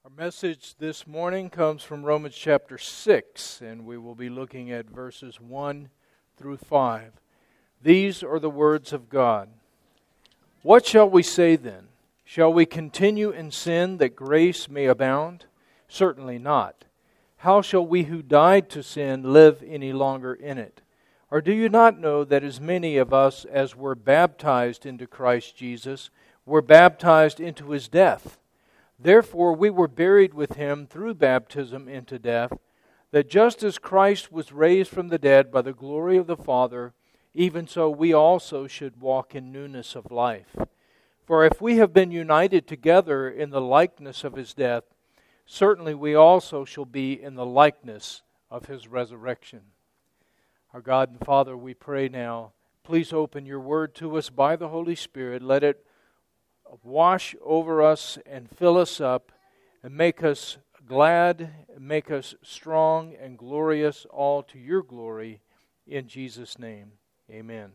Our message this morning comes from Romans chapter 6, and we will be looking at verses 1 through 5. These are the words of God. What shall we say then? Shall we continue in sin that grace may abound? Certainly not. How shall we who died to sin live any longer in it? Or do you not know that as many of us as were baptized into Christ Jesus were baptized into His death? Therefore we were buried with Him through baptism into death, that just as Christ was raised from the dead by the glory of the Father, even so we also should walk in newness of life. For if we have been united together in the likeness of His death, certainly we also shall be in the likeness of His resurrection. Our God and Father, we pray now, please open your word to us by the Holy Spirit. Let it wash over us and fill us up and make us glad, and make us strong and glorious, all to your glory. In Jesus' name, amen.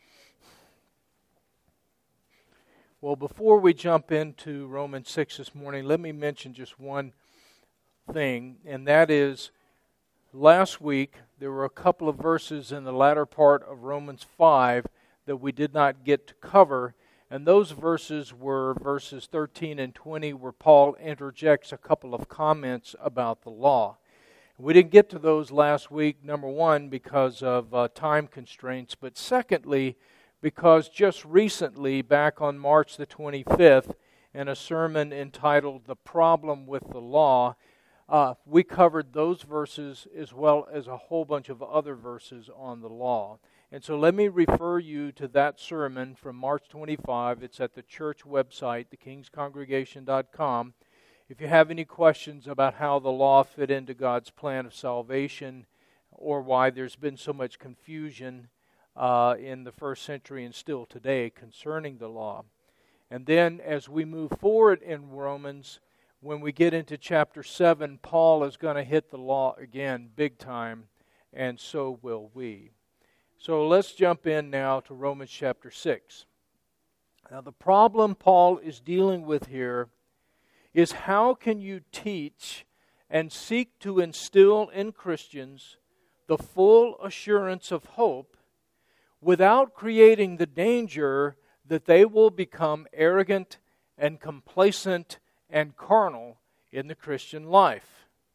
Well, before we jump into Romans 6 this morning, let me mention just one thing, and that is, last week there were a couple of verses in the latter part of Romans 5 that we did not get to cover. And those verses were verses 13 and 20, where Paul interjects a couple of comments about the law. We didn't get to those last week, number one, because of time constraints, but secondly, because just recently, back on March the 25th, in a sermon entitled The Problem with the Law, we covered those verses as well as a whole bunch of other verses on the law. And so let me refer you to that sermon from March 25. It's at the church website, theking'scongregation.com. If you have any questions about how the law fit into God's plan of salvation, or why there's been so much confusion in the first century and still today concerning the law. And then as we move forward in Romans, when we get into chapter 7, Paul is going to hit the law again big time, and so will we. So let's jump in now to Romans chapter 6. Now the problem Paul is dealing with here is, how can you teach and seek to instill in Christians the full assurance of hope without creating the danger that they will become arrogant and complacent and carnal in the Christian life?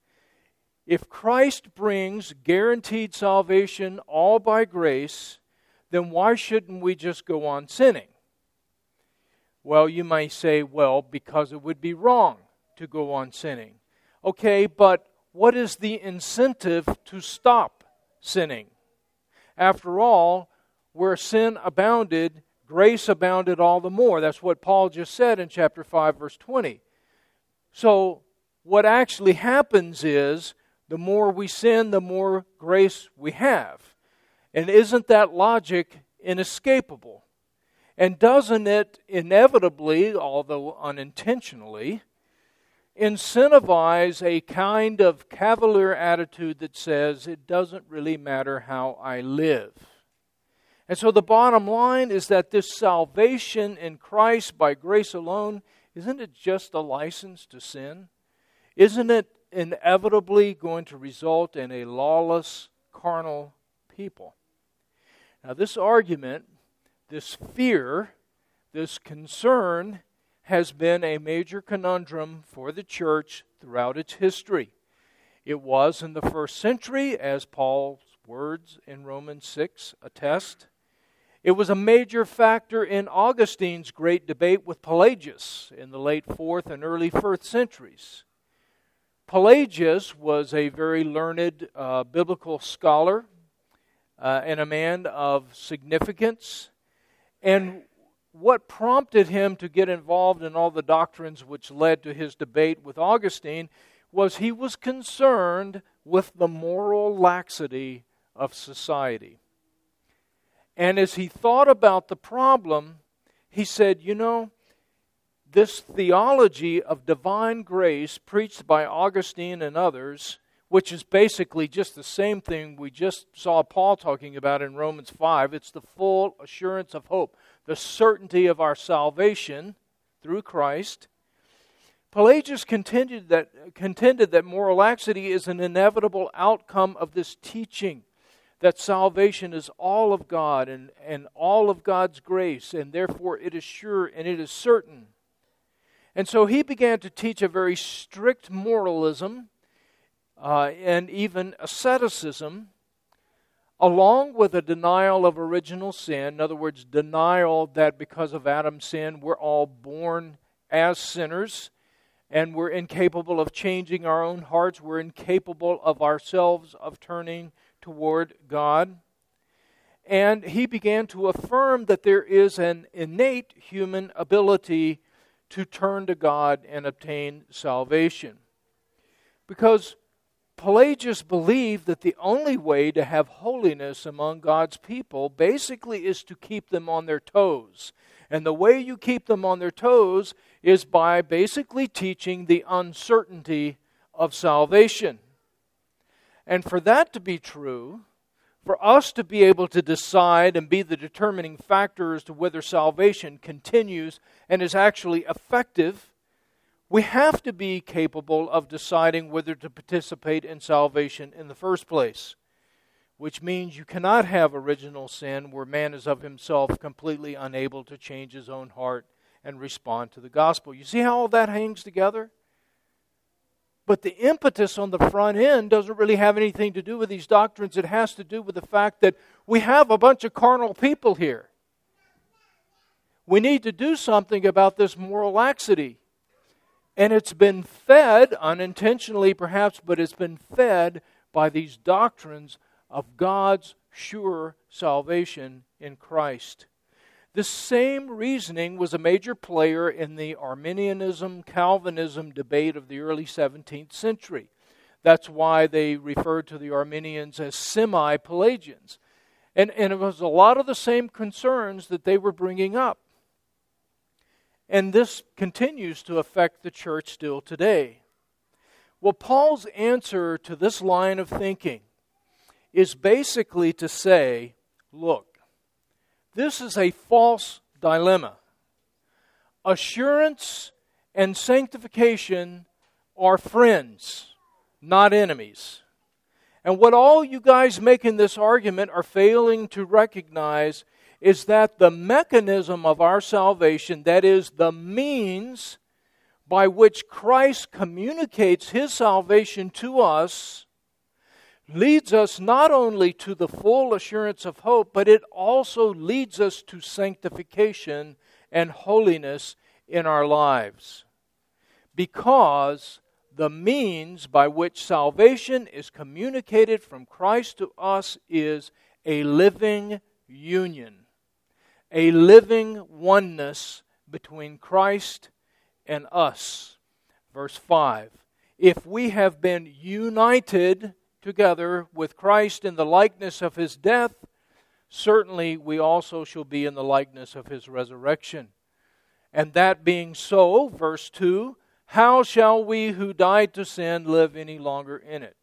If Christ brings guaranteed salvation all by grace, then why shouldn't we just go on sinning? Well, you might say, well, because it would be wrong to go on sinning. Okay, but what is the incentive to stop sinning? After all, where sin abounded, grace abounded all the more. That's what Paul just said in chapter 5, verse 20. So what actually happens is, the more we sin, the more grace we have. And isn't that logic inescapable? And doesn't it inevitably, although unintentionally, incentivize a kind of cavalier attitude that says, it doesn't really matter how I live? And so the bottom line is that this salvation in Christ by grace alone, isn't it just a license to sin? Isn't it inevitably going to result in a lawless, carnal people? Now this argument, this fear, this concern has been a major conundrum for the church throughout its history. It was in the first century, as Paul's words in Romans 6 attest. It was a major factor in Augustine's great debate with Pelagius in the late 4th and early 1st centuries. Pelagius was a very learned biblical scholar and a man of significance. And what prompted him to get involved in all the doctrines which led to his debate with Augustine was he was concerned with the moral laxity of society. And as he thought about the problem, he said, this theology of divine grace preached by Augustine and others, which is basically just the same thing we just saw Paul talking about in Romans 5. It's the full assurance of hope, the certainty of our salvation through Christ. Pelagius contended that moral laxity is an inevitable outcome of this teaching, that salvation is all of God and all of God's grace, and therefore it is sure and it is certain. And so he began to teach a very strict moralism and even asceticism, along with a denial of original sin. In other words, denial that because of Adam's sin, we're all born as sinners, and we're incapable of changing our own hearts. We're incapable of ourselves of turning toward God. And he began to affirm that there is an innate human ability to turn to God and obtain salvation. Because Pelagius believed that the only way to have holiness among God's people basically is to keep them on their toes. And the way you keep them on their toes is by basically teaching the uncertainty of salvation. And for that to be true, for us to be able to decide and be the determining factor as to whether salvation continues and is actually effective, we have to be capable of deciding whether to participate in salvation in the first place, which means you cannot have original sin where man is of himself completely unable to change his own heart and respond to the gospel. You see how all that hangs together? But the impetus on the front end doesn't really have anything to do with these doctrines. It has to do with the fact that we have a bunch of carnal people here. We need to do something about this moral laxity. And it's been fed, unintentionally perhaps, but it's been fed by these doctrines of God's sure salvation in Christ. The same reasoning was a major player in the Arminianism-Calvinism debate of the early 17th century. That's why they referred to the Arminians as semi-Pelagians. And it was a lot of the same concerns that they were bringing up. And this continues to affect the church still today. Well, Paul's answer to this line of thinking is basically to say, look, this is a false dilemma. Assurance and sanctification are friends, not enemies. And what all you guys making this argument are failing to recognize is that the mechanism of our salvation, that is, the means by which Christ communicates His salvation to us, leads us not only to the full assurance of hope, but it also leads us to sanctification and holiness in our lives. Because the means by which salvation is communicated from Christ to us is a living union, a living oneness between Christ and us. Verse 5, if we have been united together with Christ in the likeness of His death, certainly we also shall be in the likeness of His resurrection. And that being so, verse 2, how shall we who died to sin live any longer in it?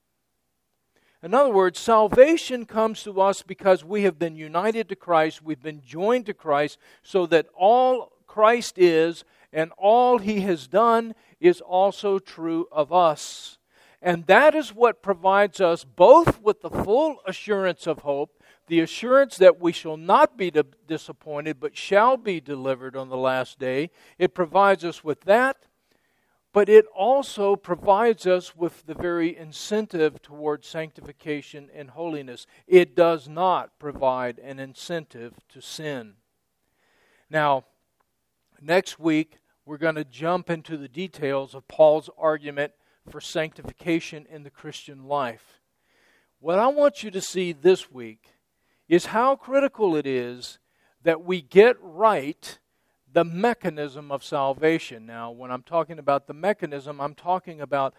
In other words, salvation comes to us because we have been united to Christ, we've been joined to Christ, so that all Christ is and all He has done is also true of us. And that is what provides us both with the full assurance of hope, the assurance that we shall not be disappointed, but shall be delivered on the last day. It provides us with that, but it also provides us with the very incentive towards sanctification and holiness. It does not provide an incentive to sin. Now, next week, we're going to jump into the details of Paul's argument for sanctification in the Christian life. What I want you to see this week is how critical it is that we get right the mechanism of salvation. Now, when I'm talking about the mechanism, I'm talking about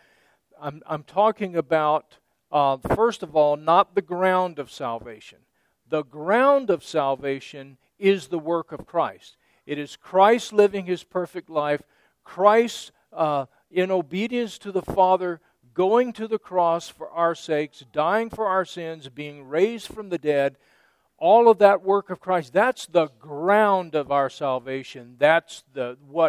first of all, not the ground of salvation. The ground of salvation is the work of Christ. It is Christ living His perfect life, Christ in obedience to the Father, going to the cross for our sakes, dying for our sins, being raised from the dead, all of that work of Christ, that's the ground of our salvation. That's what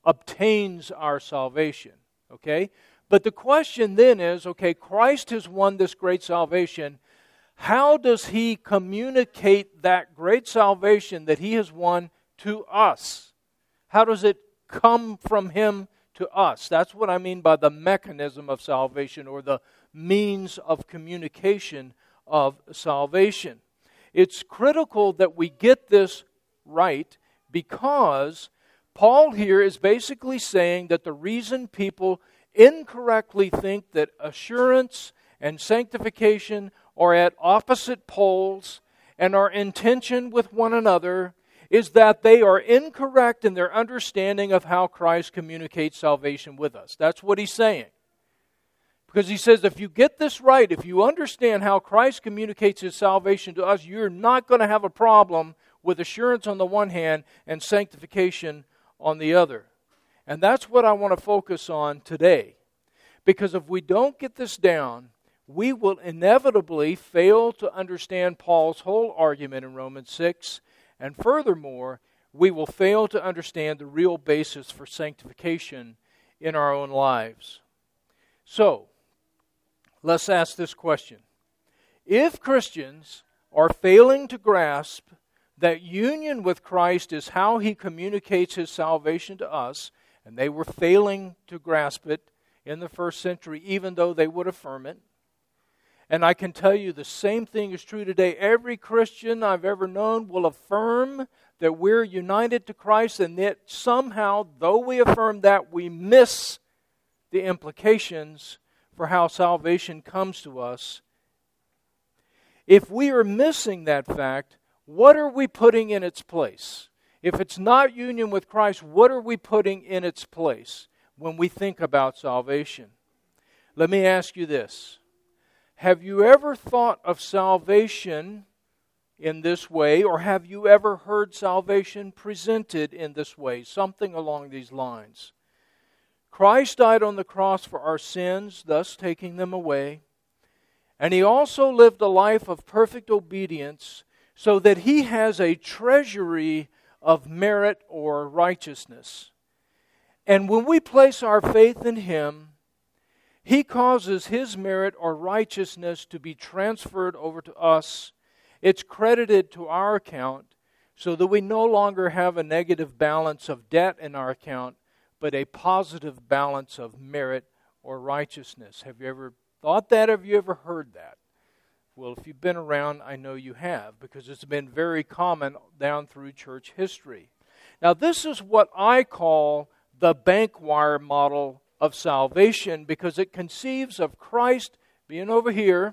obtains our salvation. Okay? But the question then is, okay, Christ has won this great salvation. How does He communicate that great salvation that He has won to us? How does it come from Him to us? That's what I mean by the mechanism of salvation, or the means of communication of salvation. It's critical that we get this right, because Paul here is basically saying that the reason people incorrectly think that assurance and sanctification are at opposite poles and are in tension with one another is that they are incorrect in their understanding of how Christ communicates salvation with us. That's what he's saying. Because he says, if you get this right, if you understand how Christ communicates His salvation to us, you're not going to have a problem with assurance on the one hand and sanctification on the other. And that's what I want to focus on today. Because if we don't get this down, we will inevitably fail to understand Paul's whole argument in Romans 6. And furthermore, we will fail to understand the real basis for sanctification in our own lives. So, let's ask this question. If Christians are failing to grasp that union with Christ is how He communicates His salvation to us, and they were failing to grasp it in the first century, even though they would affirm it, and I can tell you the same thing is true today. Every Christian I've ever known will affirm that we're united to Christ, and that somehow, though we affirm that, we miss the implications for how salvation comes to us. If we are missing that fact, what are we putting in its place? If it's not union with Christ, what are we putting in its place when we think about salvation? Let me ask you this. Have you ever thought of salvation in this way, or have you ever heard salvation presented in this way? Something along these lines. Christ died on the cross for our sins, thus taking them away. And He also lived a life of perfect obedience, so that He has a treasury of merit or righteousness. And when we place our faith in Him, He causes His merit or righteousness to be transferred over to us. It's credited to our account, so that we no longer have a negative balance of debt in our account, but a positive balance of merit or righteousness. Have you ever thought that? Have you ever heard that? Well, if you've been around, I know you have, because it's been very common down through church history. Now, this is what I call the bank wire model of salvation, because it conceives of Christ being over here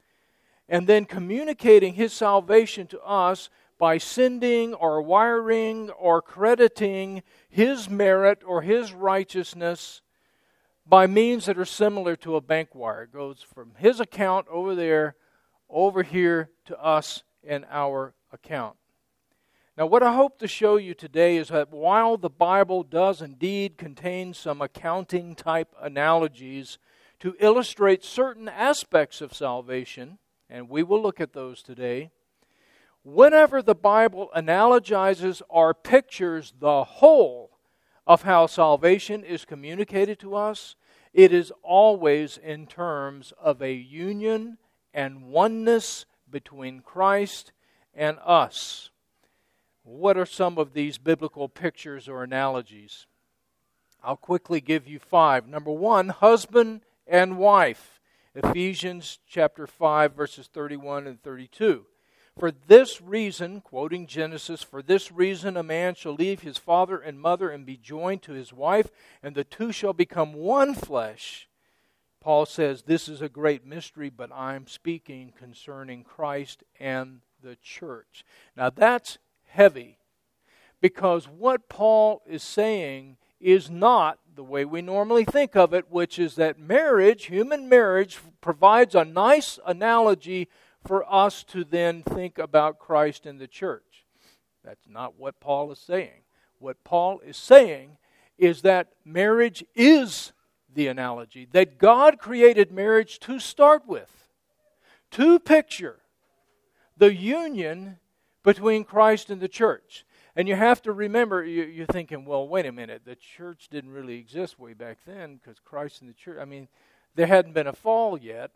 and then communicating His salvation to us by sending or wiring or crediting His merit or His righteousness by means that are similar to a bank wire. It goes from His account over there, over here to us in our account. Now, what I hope to show you today is that while the Bible does indeed contain some accounting-type analogies to illustrate certain aspects of salvation, and we will look at those today, whenever the Bible analogizes or pictures the whole of how salvation is communicated to us, it is always in terms of a union and oneness between Christ and us. What are some of these biblical pictures or analogies? I'll quickly give you 5. Number 1, husband and wife. Ephesians chapter 5, verses 31 and 32. For this reason, quoting Genesis, for this reason a man shall leave his father and mother and be joined to his wife, and the two shall become one flesh. Paul says this is a great mystery, but I'm speaking concerning Christ and the church. Now that's heavy, because what Paul is saying is not the way we normally think of it, which is that marriage, human marriage, provides a nice analogy for us to then think about Christ and the church. That's not what Paul is saying. What Paul is saying is that marriage is the analogy, that God created marriage to start with, to picture the union between Christ and the church. And you have to remember, you're thinking, well, wait a minute, the church didn't really exist way back then because Christ and the church, there hadn't been a fall yet.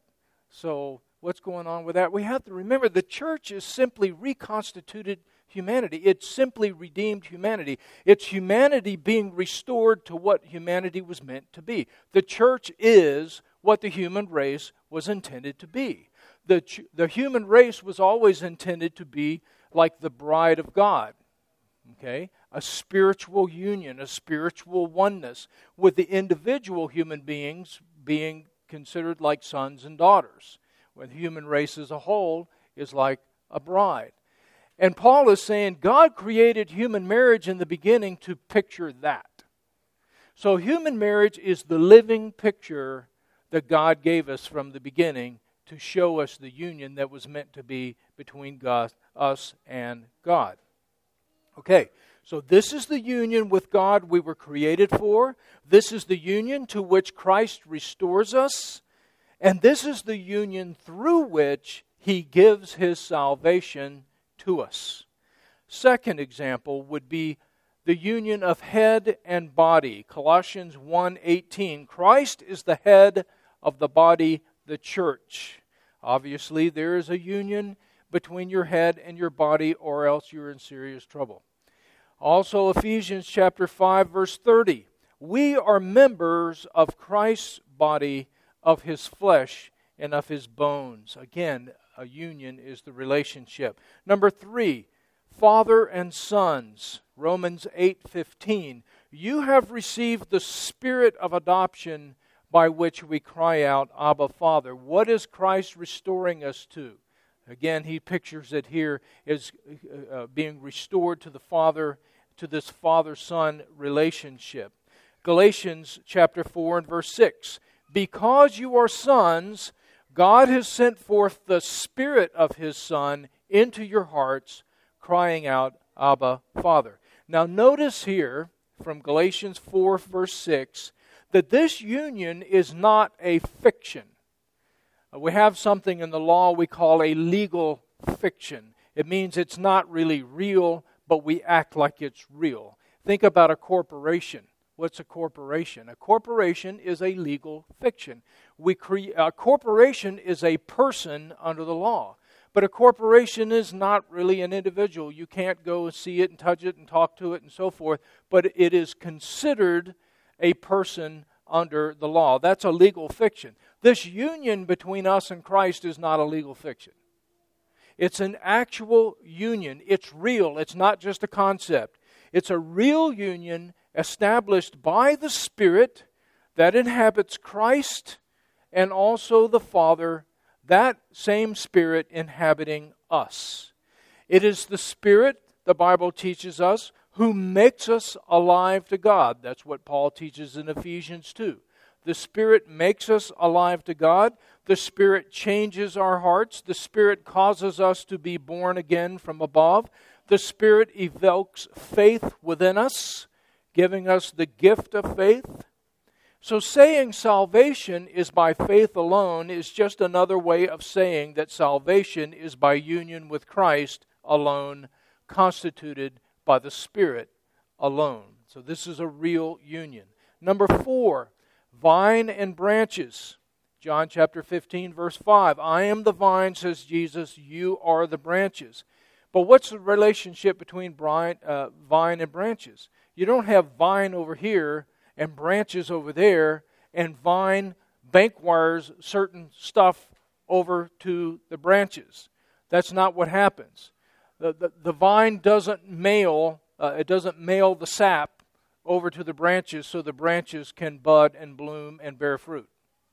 So what's going on with that? We have to remember the church is simply reconstituted humanity. It's simply redeemed humanity. It's humanity being restored to what humanity was meant to be. The church is what the human race was intended to be. The human race was always intended to be like the bride of God. Okay? A spiritual union, a spiritual oneness, with the individual human beings being considered like sons and daughters, when the human race as a whole is like a bride. And Paul is saying God created human marriage in the beginning to picture that. So human marriage is the living picture that God gave us from the beginning to show us the union that was meant to be between God, us and God. Okay, so this is the union with God we were created for. This is the union to which Christ restores us. And this is the union through which He gives His salvation to us. Second example would be the union of head and body. Colossians 1:18. Christ is the head of the body, the church. Obviously, there is a union between your head and your body, or else you're in serious trouble. Also, Ephesians chapter 5, verse 30. We are members of Christ's body, of His flesh, and of His bones. Again, a union is the relationship. Number 3, father and sons. Romans 8:15. You have received the spirit of adoption by which we cry out, Abba, Father. What is Christ restoring us to? Again, he pictures it here as being restored to the Father, to this father-son relationship. Galatians chapter 4 and verse 6. Because you are sons, God has sent forth the Spirit of His Son into your hearts, crying out, Abba, Father. Now notice here from Galatians 4 verse 6 that this union is not a fiction. We have something in the law we call a legal fiction. It means it's not really real, but we act like it's real. Think about a corporation. What's a corporation? A corporation is a legal fiction. A corporation is a person under the law. But a corporation is not really an individual. You can't go and see it and touch it and talk to it and so forth. But it is considered a person under the law. That's a legal fiction. This union between us and Christ is not a legal fiction. It's an actual union. It's real. It's not just a concept. It's a real union established by the Spirit that inhabits Christ and also the Father, that same Spirit inhabiting us. It is the Spirit, the Bible teaches us, who makes us alive to God. That's what Paul teaches in Ephesians 2. The Spirit makes us alive to God. The Spirit changes our hearts. The Spirit causes us to be born again from above. The Spirit evokes faith within us, giving us the gift of faith. So saying salvation is by faith alone is just another way of saying that salvation is by union with Christ alone, constituted by the Spirit alone. So this is a real union. Number 4, vine and branches. John chapter 15, verse 5. I am the vine, says Jesus, you are the branches. But what's the relationship between vine and branches? You don't have vine over here and branches over there, and vine bank wires certain stuff over to the branches. That's not what happens. The vine doesn't mail the sap over to the branches so the branches can bud and bloom and bear fruit.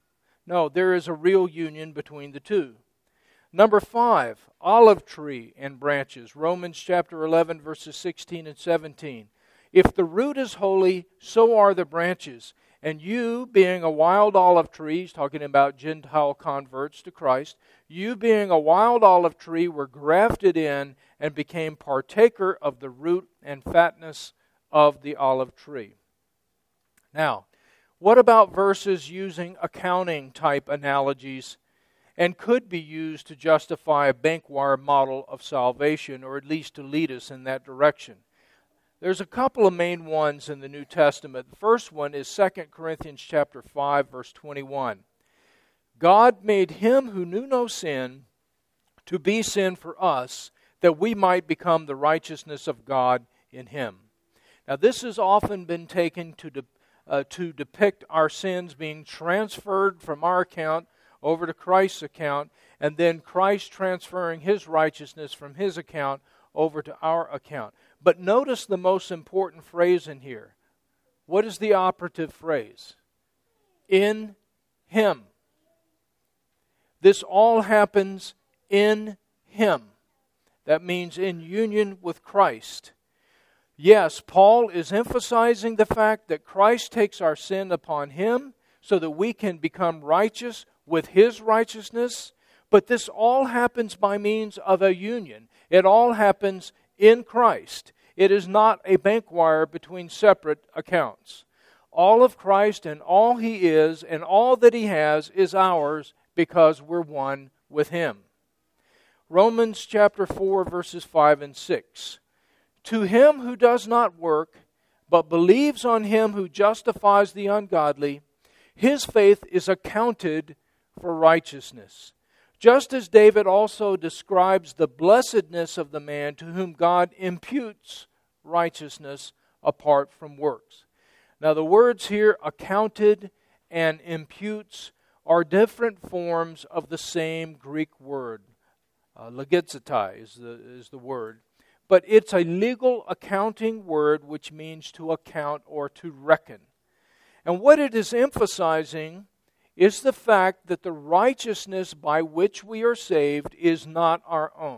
No, there is a real union between the two. Number 5, olive tree and branches. Romans chapter 11, verses 16 and 17. If the root is holy, so are the branches. And you, being a wild olive tree, he's talking about Gentile converts to Christ, you being a wild olive tree were grafted in and became partaker of the root and fatness of the olive tree. Now, what about verses using accounting type analogies and could be used to justify a bank wire model of salvation, or at least to lead us in that direction? There's a couple of main ones in the New Testament. The first one is 2 Corinthians chapter 5, verse 21. God made him who knew no sin to be sin for us, that we might become the righteousness of God in him. Now, this has often been taken to depict our sins being transferred from our account over to Christ's account, and then Christ transferring his righteousness from his account over to our account. But notice the most important phrase in here. What is the operative phrase? In him. This all happens in him. That means in union with Christ. Yes, Paul is emphasizing the fact that Christ takes our sin upon him so that we can become righteous with his righteousness. But this all happens by means of a union. It all happens in Christ. It is not a bank wire between separate accounts. All of Christ and all he is and all that he has is ours because we're one with him. Romans chapter 4, verses 5 and 6. To him who does not work, but believes on him who justifies the ungodly, his faith is accounted for righteousness. Just as David also describes the blessedness of the man to whom God imputes righteousness apart from works. Now the words here, accounted and imputes, are different forms of the same Greek word. Legizetai is the word. But it's a legal accounting word which means to account or to reckon. And what it is emphasizing is the fact that the righteousness by which we are saved is not our own.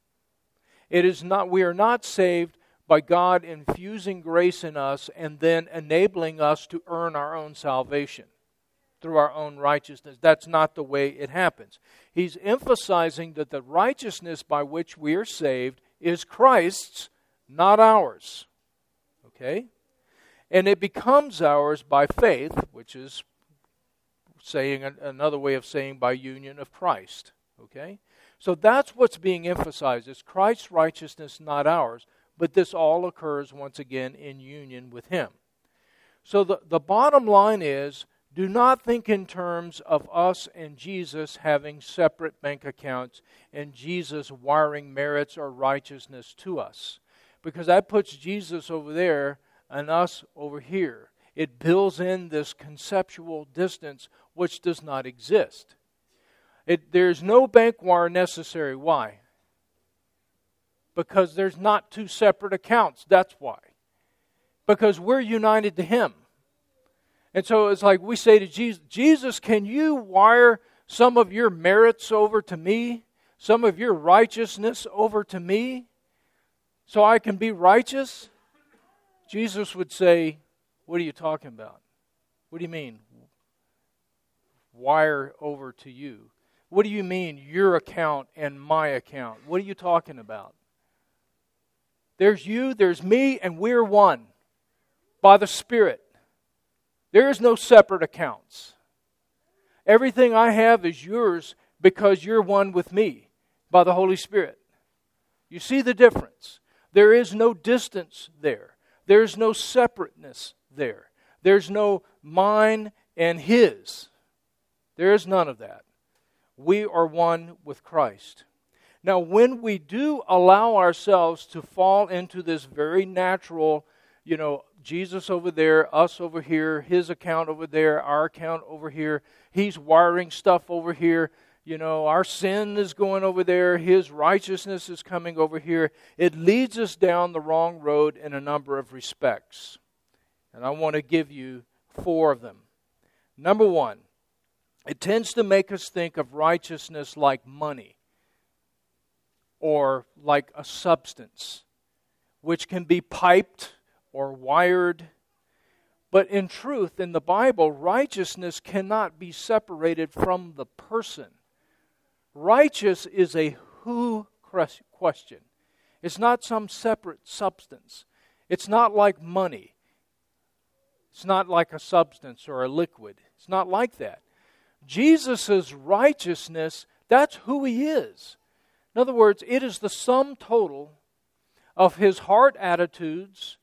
It is not. We are not saved by God infusing grace in us and then enabling us to earn our own salvation through our own righteousness. That's not the way it happens. He's emphasizing that the righteousness by which we are saved is Christ's, not ours. Okay? And it becomes ours by faith, which is saying another way of saying by union of Christ. Okay? So that's what's being emphasized. It's Christ's righteousness, not ours. But this all occurs once again in union with him. So the bottom line is, do not think in terms of us and Jesus having separate bank accounts and Jesus wiring merits or righteousness to us. Because that puts Jesus over there and us over here. It builds in this conceptual distance which does not exist. There's no bank wire necessary. Why? Because there's not two separate accounts. That's why. Because we're united to him. And so it's like we say to Jesus, Jesus, can you wire some of your merits over to me? Some of your righteousness over to me? So I can be righteous? Jesus would say, what are you talking about? What do you mean? Wire over to you. What do you mean, your account and my account? What are you talking about? There's you, there's me, and we're one by the Spirit. There is no separate accounts. Everything I have is yours because you're one with me by the Holy Spirit. You see the difference? There is no distance there. There's no separateness there. There's no mine and his. There is none of that. We are one with Christ. Now, when we do allow ourselves to fall into this very natural, Jesus over there, us over here, his account over there, our account over here, he's wiring stuff over here, our sin is going over there, his righteousness is coming over here. It leads us down the wrong road in a number of respects. And I want to give you 4 of them. Number 1, it tends to make us think of righteousness like money or like a substance, which can be piped or wired. But in truth, in the Bible, righteousness cannot be separated from the person. Righteous is a who question. It's not some separate substance. It's not like money. It's not like a substance or a liquid. It's not like that. Jesus' righteousness, that's who he is. In other words, it is the sum total of his heart attitudes,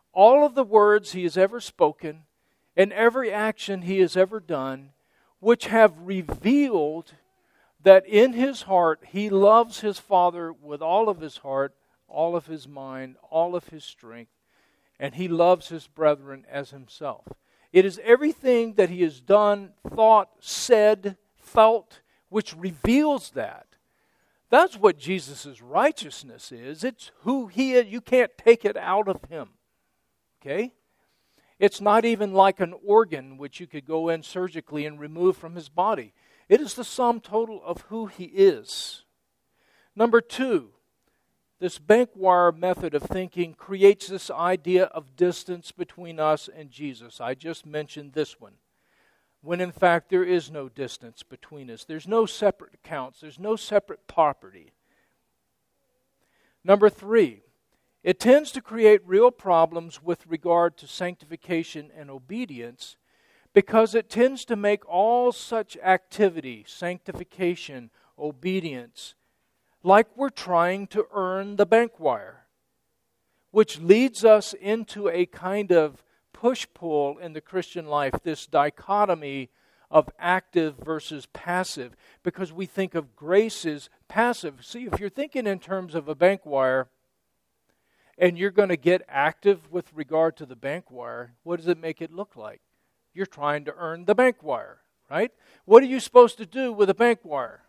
all of the words he has ever spoken and every action he has ever done, which have revealed that in his heart he loves his Father with all of his heart, all of his mind, all of his strength, and he loves his brethren as himself. It is everything that he has done, thought, said, felt, which reveals that. That's what Jesus' righteousness is. It's who he is. You can't take it out of him. Okay? It's not even like an organ which you could go in surgically and remove from his body. It is the sum total of who he is. Number two, this bank wire method of thinking creates this idea of distance between us and Jesus. I just mentioned this one. When in fact there is no distance between us. There's no separate accounts. There's no separate property. Number three, it tends to create real problems with regard to sanctification and obedience because it tends to make all such activity, sanctification, obedience, like we're trying to earn the bank wire, which leads us into a kind of push-pull in the Christian life, this dichotomy of active versus passive, because we think of grace as passive. See, if you're thinking in terms of a bank wire, and you're going to get active with regard to the bank wire, what does it make it look like? You're trying to earn the bank wire, right? What are you supposed to do with a bank wire?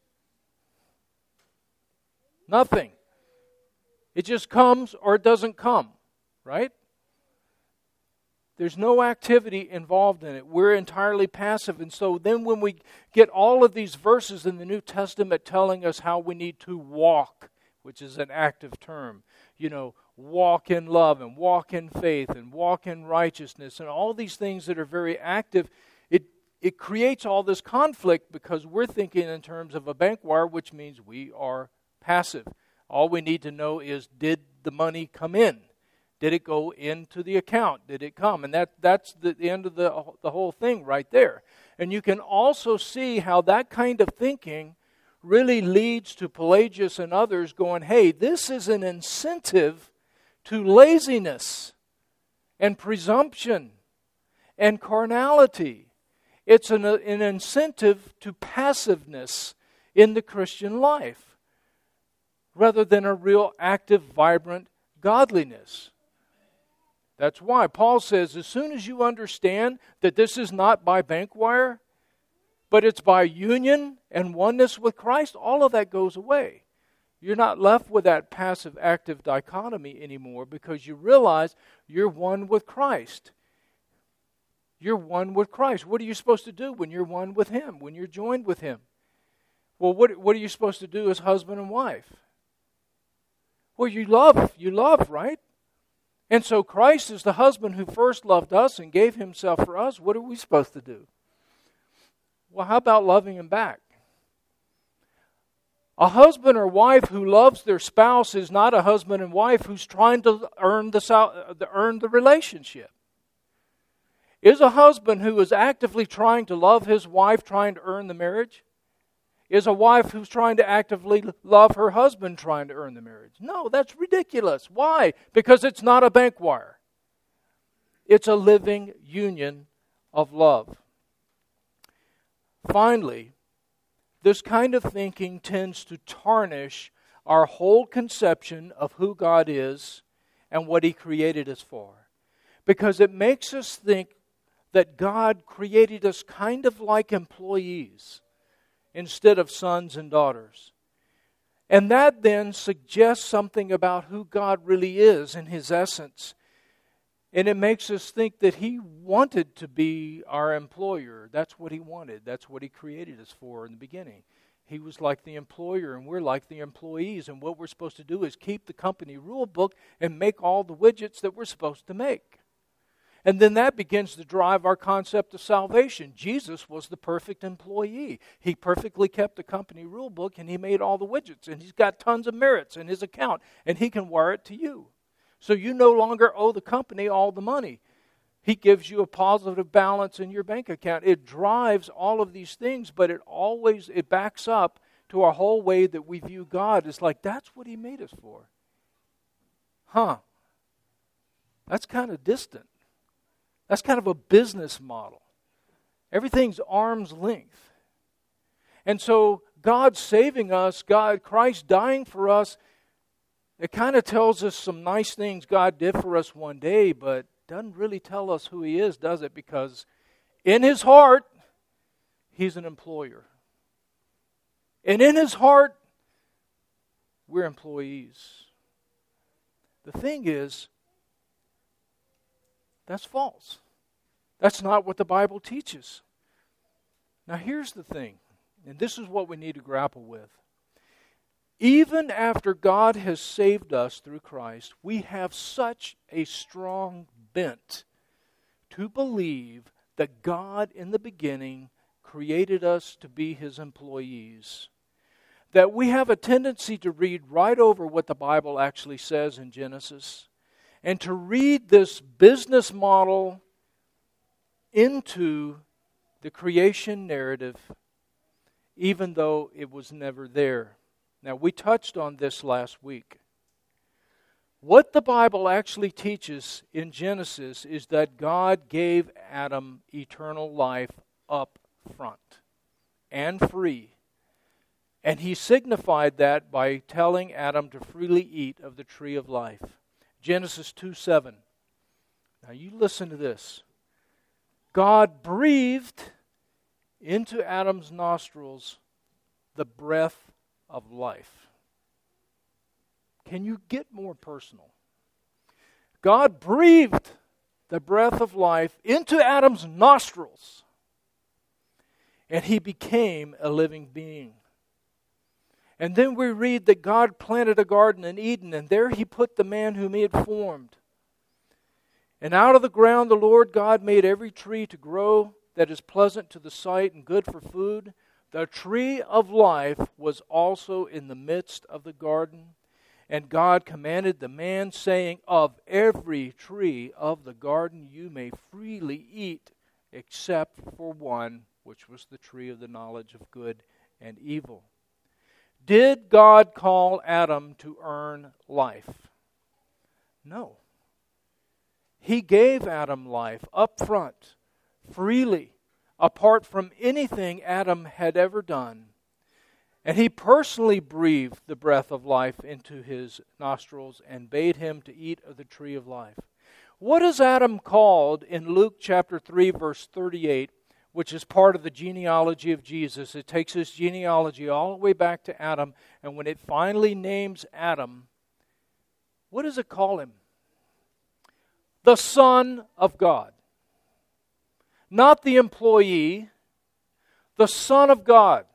Nothing. It just comes or it doesn't come, right? There's no activity involved in it. We're entirely passive. And so then when we get all of these verses in the New Testament telling us how we need to walk, which is an active term, walk in love and walk in faith and walk in righteousness and all these things that are very active, it creates all this conflict because we're thinking in terms of a bank wire, which means we are passive. All we need to know is, did the money come in? Did it go into the account? Did it come? And that's the end of the whole thing right there. And you can also see how that kind of thinking really leads to Pelagius and others going, hey, this is an incentive to laziness and presumption and carnality. It's an incentive to passiveness in the Christian life rather than a real active, vibrant godliness. That's why Paul says, as soon as you understand that this is not by bank wire, but it's by union and oneness with Christ, all of that goes away. You're not left with that passive-active dichotomy anymore because you realize you're one with Christ. You're one with Christ. What are you supposed to do when you're one with Him, when you're joined with Him? Well, what are you supposed to do as husband and wife? Well, you love, right? And so Christ is the husband who first loved us and gave Himself for us. What are we supposed to do? Well, how about loving Him back? A husband or wife who loves their spouse is not a husband and wife who's trying to earn the relationship. Is a husband who is actively trying to love his wife trying to earn the marriage? Is a wife who's trying to actively love her husband trying to earn the marriage? No, that's ridiculous. Why? Because it's not a bank wire. It's a living union of love. Finally, this kind of thinking tends to tarnish our whole conception of who God is and what He created us for. Because it makes us think that God created us kind of like employees instead of sons and daughters. And that then suggests something about who God really is in His essence. And it makes us think that He wanted to be our employer. That's what He wanted. That's what He created us for in the beginning. He was like the employer and we're like the employees. And what we're supposed to do is keep the company rule book and make all the widgets that we're supposed to make. And then that begins to drive our concept of salvation. Jesus was the perfect employee. He perfectly kept the company rule book and He made all the widgets. And He's got tons of merits in His account. And He can wire it to you. So you no longer owe the company all the money. He gives you a positive balance in your bank account. It drives all of these things, but it backs up to our whole way that we view God. It's like, that's what He made us for. That's kind of distant. That's kind of a business model. Everything's arm's length. And so God saving us, Christ dying for us, it kind of tells us some nice things God did for us one day, but doesn't really tell us who He is, does it? Because in His heart, He's an employer. And in His heart, we're employees. The thing is, that's false. That's not what the Bible teaches. Now here's the thing, and this is what we need to grapple with. Even after God has saved us through Christ, we have such a strong bent to believe that God in the beginning created us to be His employees, that we have a tendency to read right over what the Bible actually says in Genesis and to read this business model into the creation narrative, even though it was never there. Now, we touched on this last week. What the Bible actually teaches in Genesis is that God gave Adam eternal life up front and free. And He signified that by telling Adam to freely eat of the tree of life. Genesis 2:7. Now you listen to this. God breathed into Adam's nostrils the breath of life. Can you get more personal? God breathed the breath of life into Adam's nostrils, and he became a living being. And then we read that God planted a garden in Eden, and there He put the man whom He had formed. And out of the ground the Lord God made every tree to grow that is pleasant to the sight and good for food. The tree of life was also in the midst of the garden. And God commanded the man, saying, of every tree of the garden you may freely eat, except for one, which was the tree of the knowledge of good and evil. Did God call Adam to earn life? No. He gave Adam life up front, freely, apart from anything Adam had ever done. And He personally breathed the breath of life into his nostrils and bade him to eat of the tree of life. What is Adam called in Luke chapter 3, verse 38, which is part of the genealogy of Jesus? It takes his genealogy all the way back to Adam, and when it finally names Adam, what does it call him? The Son of God. Not the employee, the Son of God.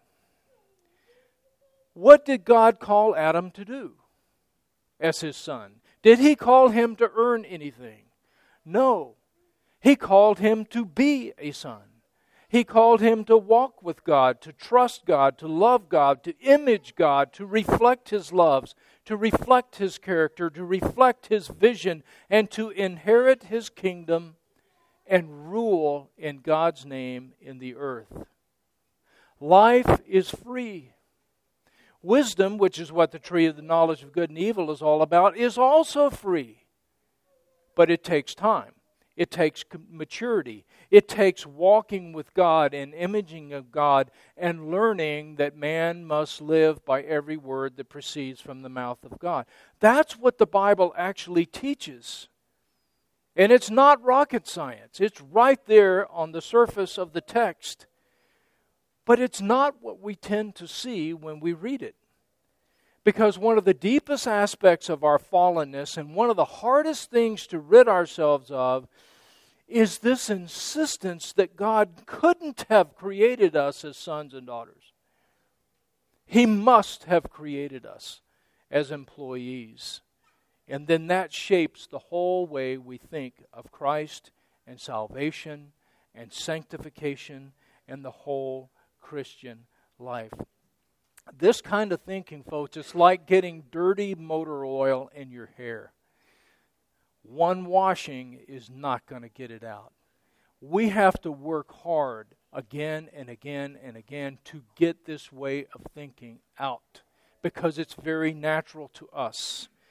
What did God call Adam to do as His son? Did He call him to earn anything? No. He called him to be a son. He called him to walk with God, to trust God, to love God, to image God, to reflect His loves, to reflect His character, to reflect His vision, and to inherit His kingdom and rule in God's name in the earth. Life is free. Wisdom, which is what the tree of the knowledge of good and evil is all about, is also free. But it takes time. It takes maturity. It takes walking with God and imaging of God and learning that man must live by every word that proceeds from the mouth of God. That's what the Bible actually teaches. And it's not rocket science. It's right there on the surface of the text. But it's not what we tend to see when we read it. Because one of the deepest aspects of our fallenness and one of the hardest things to rid ourselves of is this insistence that God couldn't have created us as sons and daughters. He must have created us as employees. And then that shapes the whole way we think of Christ and salvation and sanctification and the whole Christian life. This kind of thinking, folks, it's like getting dirty motor oil in your hair. One washing is not going to get it out. We have to work hard again and again and again to get this way of thinking out because it's very natural to us.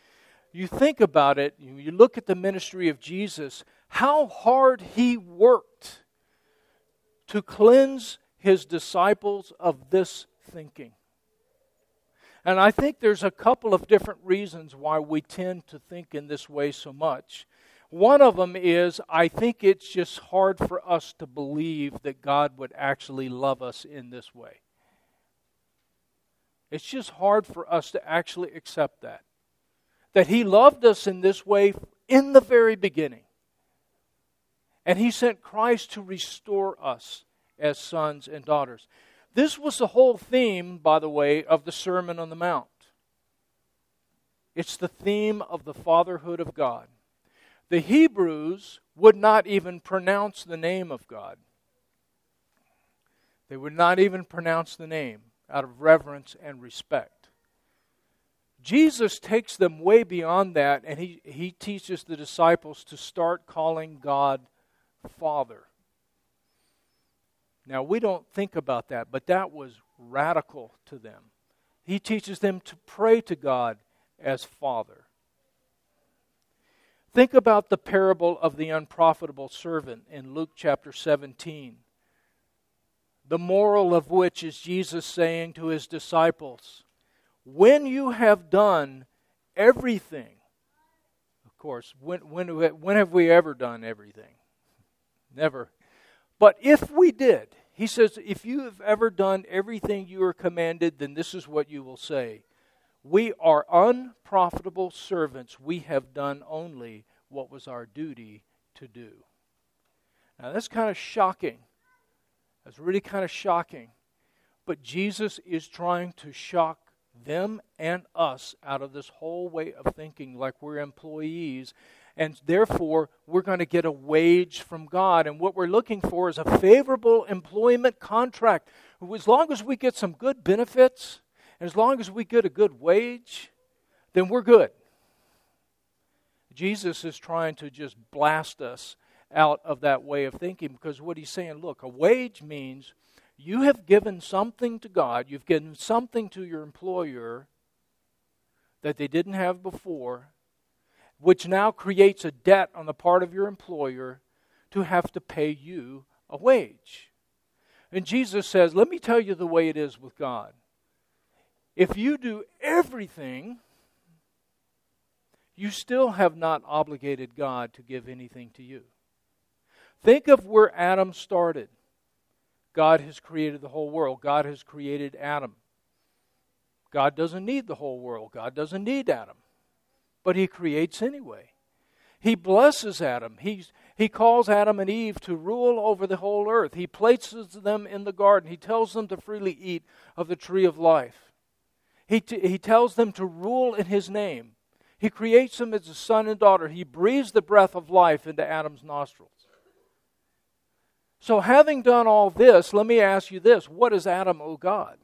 you think about it, you look at the ministry of Jesus, how hard He worked to cleanse His disciples of this thinking. And I think there's a couple of different reasons why we tend to think in this way so much. One of them is, I think it's just hard for us to believe that God would actually love us in this way. It's just hard for us to actually accept that. That He loved us in this way in the very beginning. And He sent Christ to restore us as sons and daughters. This was the whole theme, by the way, of the Sermon on the Mount. It's the theme of the fatherhood of God. The Hebrews would not even pronounce the name of God. They would not even pronounce the name out of reverence and respect. Jesus takes them way beyond that, and he teaches the disciples to start calling God Father. Now, we don't think about that, but that was radical to them. He teaches them to pray to God as Father. Think about the parable of the unprofitable servant in Luke chapter 17. The moral of which is Jesus saying to His disciples, when you have done everything, of course, when have we ever done everything? Never. But if we did, He says, if you have ever done everything you are commanded, then this is what you will say. We are unprofitable servants. We have done only what was our duty to do. Now that's kind of shocking. That's really kind of shocking. But Jesus is trying to shock them and us out of this whole way of thinking like we're employees, and therefore we're going to get a wage from God. And what we're looking for is a favorable employment contract. As long as we get some good benefits, and as long as we get a good wage, then we're good. Jesus is trying to just blast us out of that way of thinking, because what He's saying, look, a wage means you have given something to God, you've given something to your employer that they didn't have before, which now creates a debt on the part of your employer to have to pay you a wage. And Jesus says, let me tell you the way it is with God. If you do everything, you still have not obligated God to give anything to you. Think of where Adam started. God has created the whole world. God has created Adam. God doesn't need the whole world. God doesn't need Adam. But He creates anyway. He blesses Adam. He calls Adam and Eve to rule over the whole earth. He places them in the garden. He tells them to freely eat of the tree of life. He tells them to rule in His name. He creates them as a son and daughter. He breathes the breath of life into Adam's nostrils. So having done all this, let me ask you this. What does Adam owe God?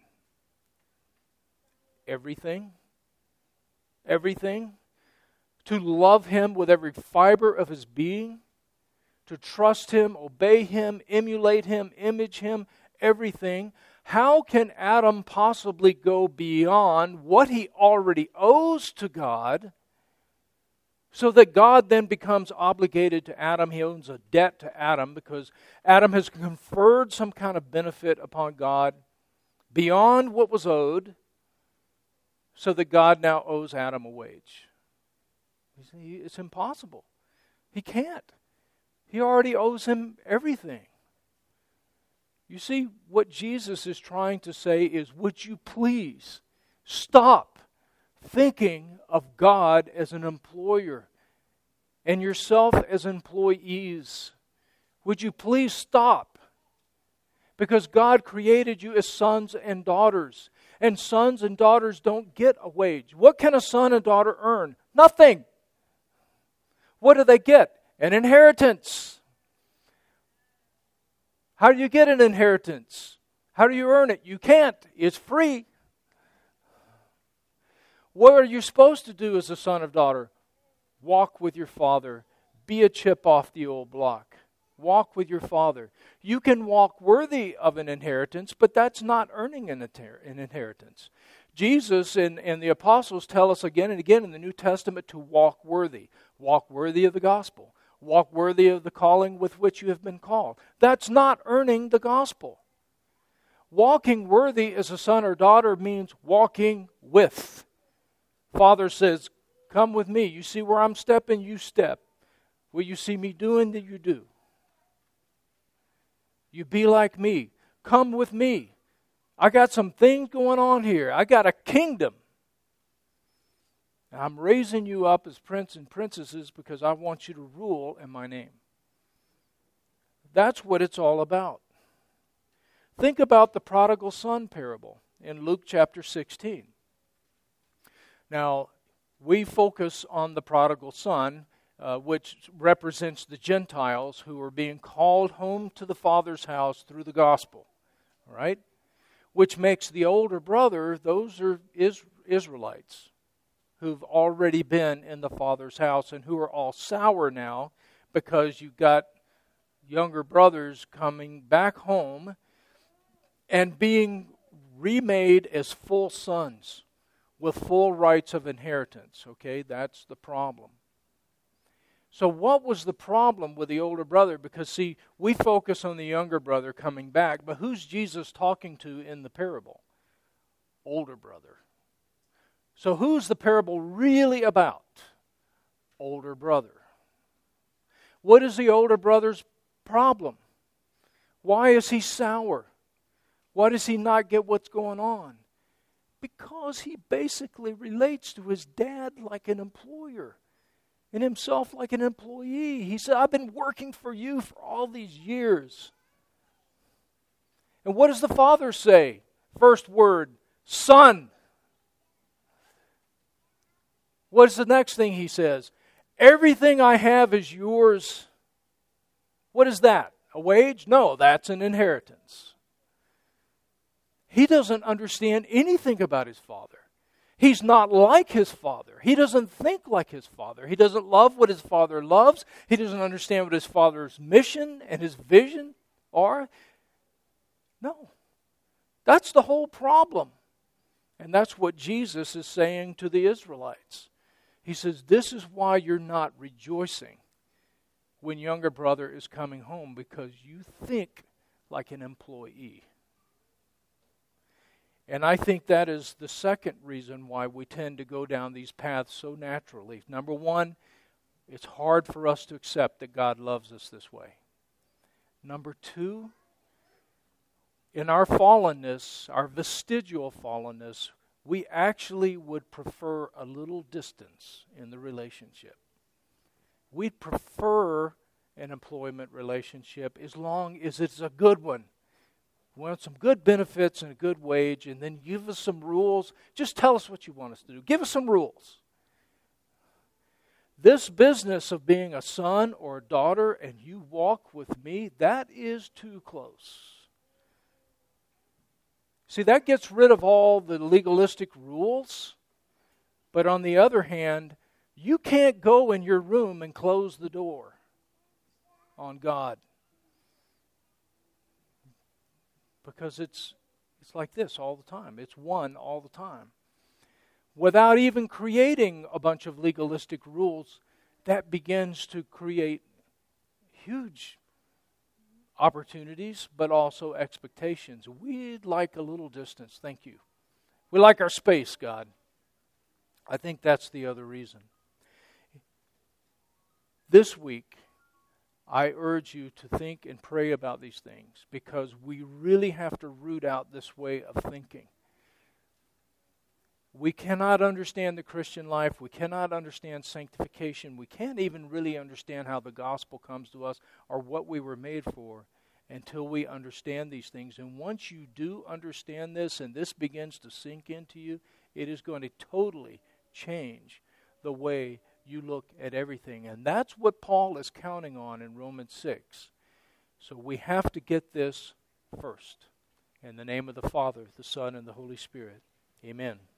Everything. Everything. To love Him with every fiber of his being. To trust Him, obey Him, emulate Him, image Him, everything. How can Adam possibly go beyond what he already owes to God, so that God then becomes obligated to Adam? He owes a debt to Adam because Adam has conferred some kind of benefit upon God beyond what was owed, so that God now owes Adam a wage. It's impossible. He can't. He already owes him everything. You see, what Jesus is trying to say is, would you please stop thinking of God as an employer and yourself as employees? Would you please stop? Because God created you as sons and daughters. And sons and daughters don't get a wage. What can a son and daughter earn? Nothing. What do they get? An inheritance. How do you get an inheritance? How do you earn it? You can't. It's free. What are you supposed to do as a son or daughter? Walk with your father. Be a chip off the old block. Walk with your father. You can walk worthy of an inheritance, but that's not earning an inheritance. Jesus and the apostles tell us again and again in the New Testament to walk worthy. Walk worthy of the gospel. Walk worthy of the calling with which you have been called. That's not earning the gospel. Walking worthy as a son or daughter means walking with. Father says, come with me. You see where I'm stepping, you step. What you see me doing, that you do. You be like me. Come with me. I got some things going on here. I got a kingdom. I'm raising you up as princes and princesses because I want you to rule in my name. That's what it's all about. Think about the prodigal son parable in Luke chapter 16. Now, we focus on the prodigal son, which represents the Gentiles who are being called home to the Father's house through the gospel. All right? Which makes the older brother, those are Israelites who've already been in the Father's house and who are all sour now because you've got younger brothers coming back home and being remade as full sons with full rights of inheritance. Okay, that's the problem. So what was the problem with the older brother? Because, see, we focus on the younger brother coming back, but who's Jesus talking to in the parable? Older brother. So who's the parable really about? Older brother. What is the older brother's problem? Why is he sour? Why does he not get what's going on? Because he basically relates to his dad like an employer and himself like an employee. He said, I've been working for you for all these years. And what does the father say? First word, son. What is the next thing he says? Everything I have is yours. What is that? A wage? No, that's an inheritance. He doesn't understand anything about his father. He's not like his father. He doesn't think like his father. He doesn't love what his father loves. He doesn't understand what his father's mission and his vision are. No. That's the whole problem. And that's what Jesus is saying to the Israelites. He says, this is why you're not rejoicing when younger brother is coming home, because you think like an employee. And I think that is the second reason why we tend to go down these paths so naturally. Number one, it's hard for us to accept that God loves us this way. Number two, in our fallenness, our vestigial fallenness, we actually would prefer a little distance in the relationship. We'd prefer an employment relationship as long as it's a good one. We want some good benefits and a good wage, and then give us some rules. Just tell us what you want us to do. Give us some rules. This business of being a son or a daughter and you walk with me, that is too close. See, that gets rid of all the legalistic rules. But on the other hand, you can't go in your room and close the door on God. Because it's like this all the time. It's one all the time. Without even creating a bunch of legalistic rules, that begins to create huge opportunities, but also expectations. We'd like a little distance, thank you. We like our space, God. I think that's the other reason. This week, I urge you to think and pray about these things, because we really have to root out this way of thinking. We cannot understand the Christian life. We cannot understand sanctification. We can't even really understand how the gospel comes to us or what we were made for until we understand these things. And once you do understand this and this begins to sink into you, it is going to totally change the way you look at everything. And that's what Paul is counting on in Romans 6. So we have to get this first. In the name of the Father, the Son, and the Holy Spirit. Amen.